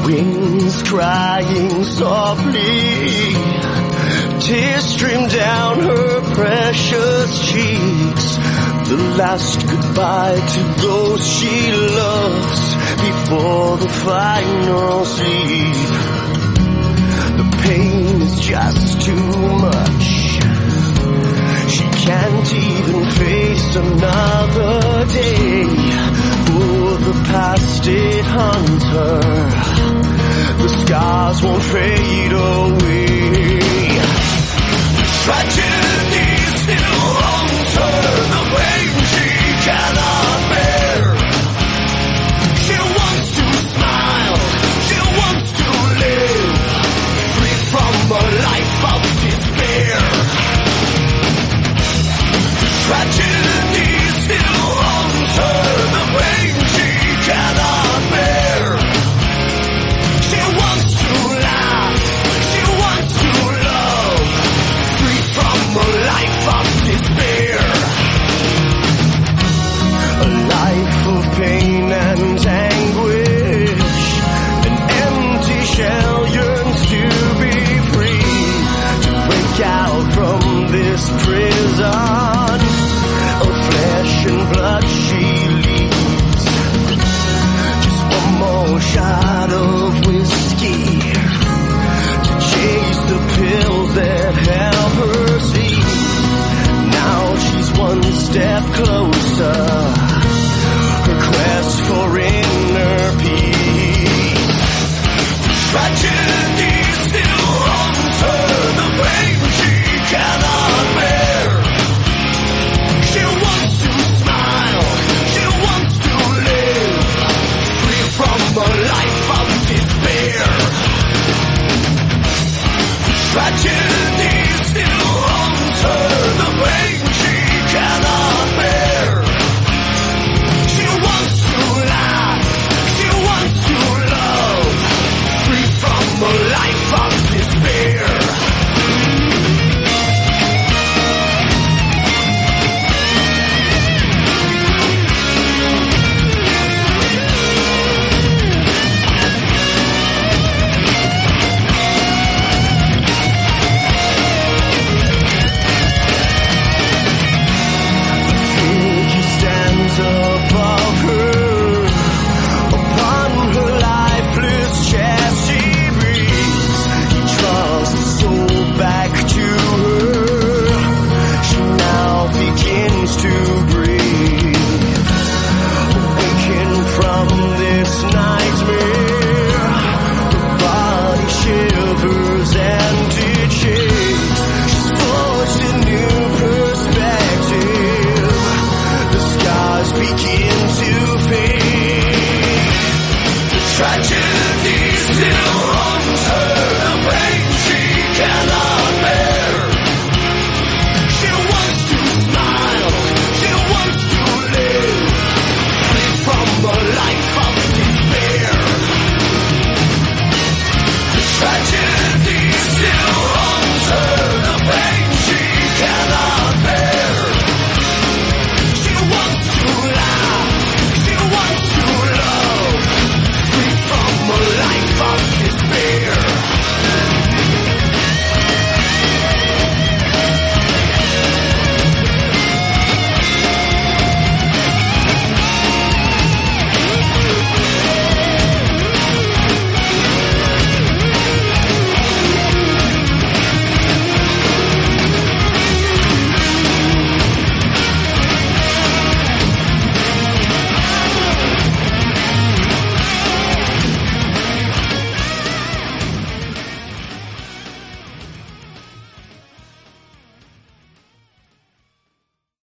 Wind's crying softly, tears stream down her precious cheeks. The last goodbye to those she loves before the final sleep. The pain is just too much. She can't even face another day. Oh, the past, it haunts her. The scars won't fade away. Tragedy still haunts her. The pain she cannot bear. She wants to smile. She wants to live, free from a life of despair. Tragedy still haunts her. The pain she cannot bear. She wants to laugh. She wants to love, free from a life of despair. A life of pain and anguish. An empty shell yearns to be free, to break out from this prison of flesh and blood she leads. Just one more shot of whiskey to chase the pills that help her sleep. Now she's one step closer, her quest for inner peace. Tragedy still haunts her. The pain she cannot bear. She wants to smile. She wants to live, free from a life of despair. Tragedy still haunts her. The pain she cannot bear. She wants to laugh. She wants to love, free from a life of despair. He stands above her. Upon her lifeless chest she breathes. He draws the soul back to her. She now begins to breathe. Awaken from this nightmare. Her body shivers and it shakes. She's forged a new perspective. The scars begin to fade. The tragedy